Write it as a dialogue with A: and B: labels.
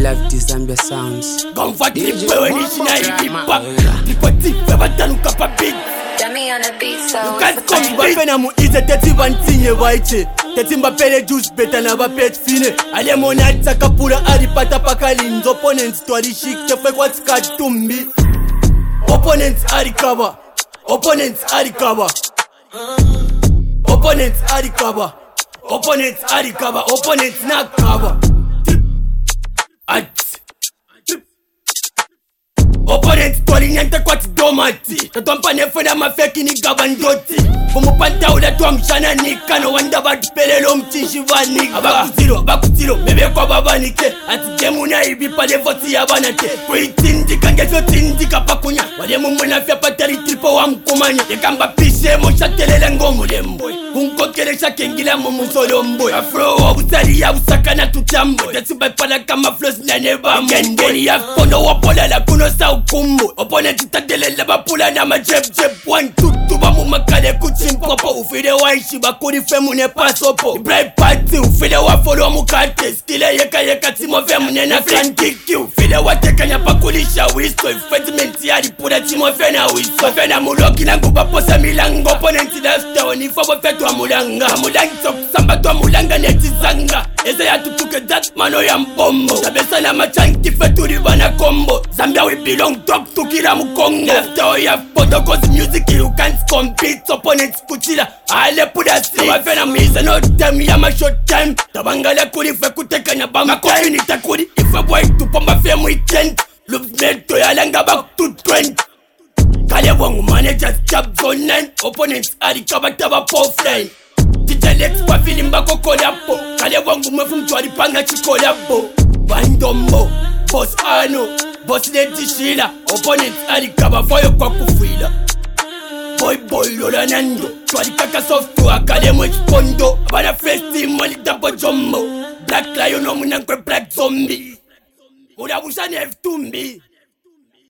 A: love the Zambia sounds.
B: Comfortable when it's not hip-hop. People think batanuka pa beat.
C: Dummy on the beat, so
B: you can't come back. Bafena mu ize teti bantinye waiche. Teti mbapele juice beta na bapet fine. Ale monat sakapura aripata pakalinz. Opponents twali shik te fwe kwa tumbi. Opponents arikaba. Opponents arikaba. Opponents arikaba. Opponents arikaba. Opponents nakaba. Opponents twalinyanta kwa tidomati. Tatompa nefena mafeki ni gabandoti. Kumupanta ula tuwa mshana nika. No wanda batupelelo mtishi vanika. Abakutiro, bebe kwa babanike. Ati jemu na ibi pale voti ya banate. Kuitindika ngesho tindika pakunya. Wale mumuna fya patari tripo wa mkumanya. Yekamba pishe mosha telele ngomu lemboy. Kunkokelesha kengila mumusolo mboy. Afro wa usari ya usakana tutambo. Tetsuba pala kama flows na neba mboy. Kendeni ya fondo wapola la kuno sa ukumbo. Opponent tatelele bapula na majeb. 1, 2, 2 bamu makale kuchimpopo. Ufide waishi bakuri femu ne pasopo. Bright party ufide wafolo mukate. Skile yeka timo femu nena frankiki. Ufide watekanya pakulisha wisto. Infediment yari pura timo fena wisto. Fena muloki na nguba posa milango. Opponent lasta wanifabo fetu wa mulanga. Mulangi kusamba tu wa mulanga netizanga. Eze ya tutuke that mano ya mbombo. Sabesa na machanki fetu ribana kombo. Zambia we belong talk to kila mukongo. After all you have photo cause music you can't compete. Opponents kuchila ale puda sleep. Wafena miza no time ya ma short time. Tabangala kuri fe kuteka na bama kofi nitakuri. If a boy tupamba fe weekend. Loops neto ya langa back to 20. Kale wangu managers jobs online. Opponents arikaba taba offline. DJ Lex kwa filimba kokolabo. Kale wangu mwefu mtu alipanga chikolabo. Bandombo, Boss Ano, Boss Lady Sheila. Opponents arikaba foyo kwa kufuila. Boy Lola Nando. Twalikaka software kale mwechipondo. Abana fresh team wali dapo jombo. Black Lion omunankwe Black Zombie. Ulabushani F2mbi.